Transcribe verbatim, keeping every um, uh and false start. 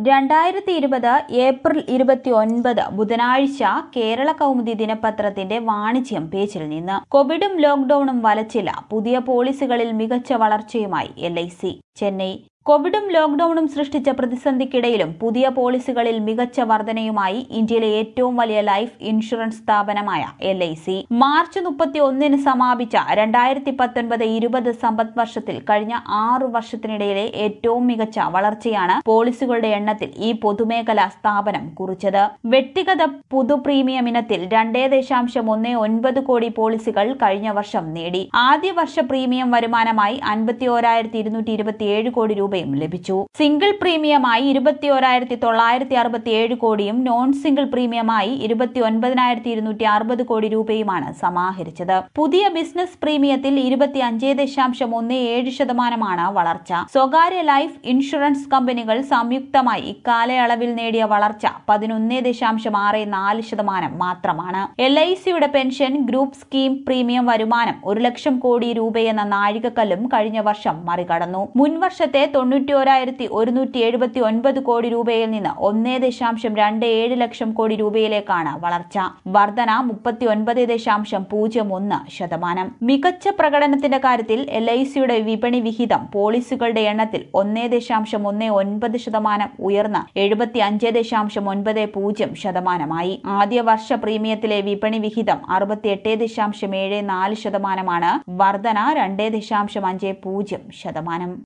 രണ്ടായിരത്തി ഇരുപത് ഏപ്രിൽ ഇരുപത്തി ഒൻപത് ബുധനാഴ്ച കേരള കൗമുദി ദിനപത്രത്തിന്റെ വാണിജ്യം പേജിൽ നിന്ന് കോവിഡും ലോക്ഡൌണും വലച്ചില്ല, പുതിയ പോളിസികളിൽ മികച്ച വളർച്ചയുമായി എൽ ഐ സി. ചെന്നൈ. കോവിഡും ലോക്ഡൌണും സൃഷ്ടിച്ച പ്രതിസന്ധിക്കിടയിലും പുതിയ പോളിസികളിൽ മികച്ച വർധനയുമായി ഇന്ത്യയിലെ ഏറ്റവും വലിയ ലൈഫ് ഇൻഷുറൻസ് സ്ഥാപനമായ എൽ ഐ സി. മാർച്ച് മുപ്പത്തി ഒന്നിന് സമാപിച്ച രണ്ടായിരത്തി പത്തൊൻപത് ഇരുപത് സമ്പദ് വർഷത്തിൽ കഴിഞ്ഞ ആറു വർഷത്തിനിടയിലെ ഏറ്റവും മികച്ച വളർച്ചയാണ് പോളിസികളുടെ എണ്ണത്തിൽ ഈ പൊതുമേഖലാ സ്ഥാപനം കുറിച്ചത്. വ്യക്തിഗത പുതു പ്രീമിയം ഇനത്തിൽ രണ്ടേ ദശാംശം ഒന്ന് ഒൻപത് കോടി പോളിസികൾ കഴിഞ്ഞ വർഷം നേടി. ആദ്യ വർഷ പ്രീമിയം വരുമാനമായി അൻപത്തി ഓരായിരത്തി ഇരുന്നൂറ്റി ഇരുപത്തിയേഴ് കോടി രൂപ ലഭിച്ചു. സിംഗിൾ പ്രീമിയമായി ഇരുപത്തി ഓരായിരത്തി തൊള്ളായിരത്തി അറുപത്തി ഏഴ് കോടിയും നോൺ സിംഗിൾ പ്രീമിയമായി ഇരുപത്തി ഒൻപതിനായിരത്തി ഇരുന്നൂറ്റി അറുപത് കോടി രൂപയുമാണ് സമാഹരിച്ചത്. പുതിയ ബിസിനസ് പ്രീമിയത്തിൽ ഇരുപത്തി അഞ്ച് ദശാംശം ഒന്ന് ഏഴ് ശതമാനമാണ് വളർച്ച. സ്വകാര്യ ലൈഫ് ഇൻഷുറൻസ് കമ്പനികൾ സംയുക്തമായി ഇക്കാലയളവിൽ നേടിയ വളർച്ച പതിനൊന്ന് ദശാംശം ആറ് നാല് ശതമാനം മാത്രമാണ്. എൽ ഐ സിയുടെ പെൻഷൻ ഗ്രൂപ്പ് സ്കീം പ്രീമിയം വരുമാനം ഒരു ലക്ഷം കോടി രൂപയെന്ന നാഴികക്കല്ലും കഴിഞ്ഞ വർഷം മറികടന്നു. മുൻവർഷത്തെ തൊണ്ണൂറ്റോരായിരത്തി ഒരുന്നൂറ്റി എഴുപത്തി ഒൻപത് കോടി രൂപയിൽ നിന്ന് ഒന്നേ ദശാംശം രണ്ട് ഏഴ് ലക്ഷം കോടി രൂപയിലേക്കാണ് വളർച്ച. വർധന മുപ്പത്തി ഒൻപത് ദശാംശം പൂജ്യം ഒന്ന് ശതമാനം. മികച്ച പ്രകടനത്തിന്റെ കാര്യത്തിൽ എൽ ഐ സിയുടെ വിപണി വിഹിതം പോളിസികളുടെ എണ്ണത്തിൽ ഒന്നേ ദശാംശം ഒന്ന് ഒൻപത് ശതമാനം ഉയർന്ന് എഴുപത്തി അഞ്ച് ദശാംശം ഒൻപത് പൂജ്യം ശതമാനമായി. ആദ്യ വർഷ പ്രീമിയത്തിലെ വിപണി വിഹിതം അറുപത്തി എട്ട് ദശാംശം ഏഴ് നാല് ശതമാനമാണ്. വർധന രണ്ട് ദശാംശം അഞ്ച് പൂജ്യം ശതമാനം.